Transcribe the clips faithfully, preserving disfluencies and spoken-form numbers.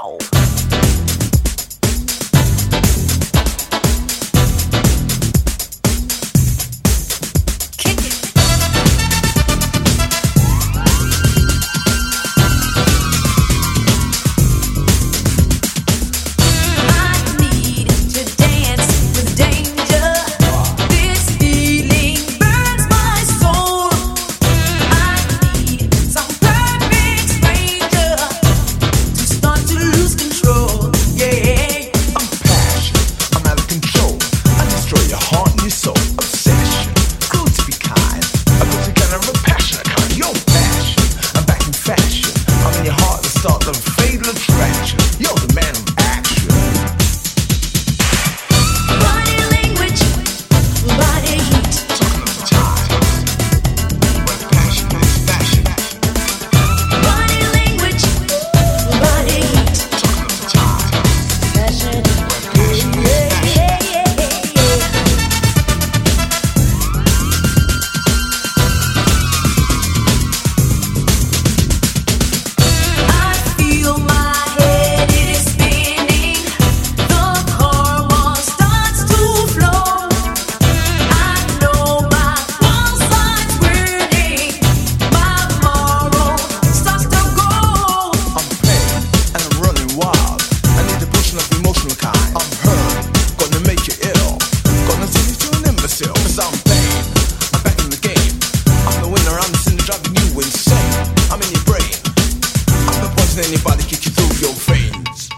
wow. Anybody kick you through your veins.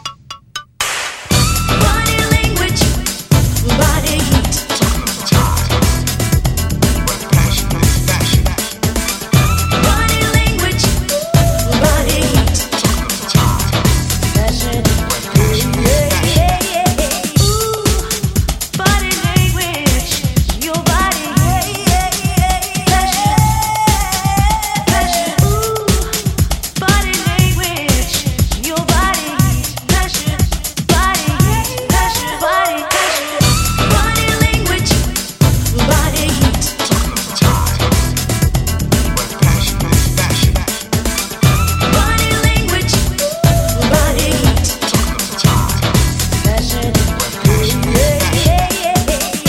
Body language, body heat. Talking of the time, where passion is fashion. Body language, body heat. Talking of the time, fashion, where passion is fashion. Ooh, body language, your body, fashion, fashion. Ooh, body language. Your body, passion, body, passion, body, passion, body language, body heat. Talking of the time, where passion is fashion. Body language, body heat. Talking of the time, passion, where passion is fashion.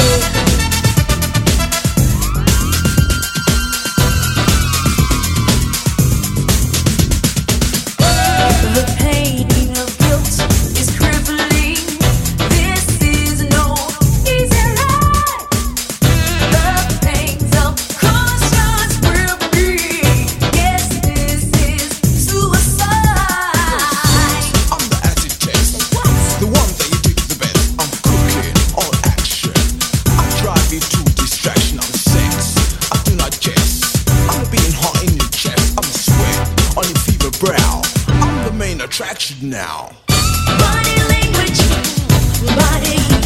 The pain of guilt is crippling. This is no easy ride. The pains of conscience will be. Yes, this is suicide. I'm the acid test, the one that you take the best. I'm cooking all action. I drive you to distraction. I'm sex. I do not jest. I'm being hot in your chest. I'm sweat on your fever brow. I'm the main attraction now. Body language, body.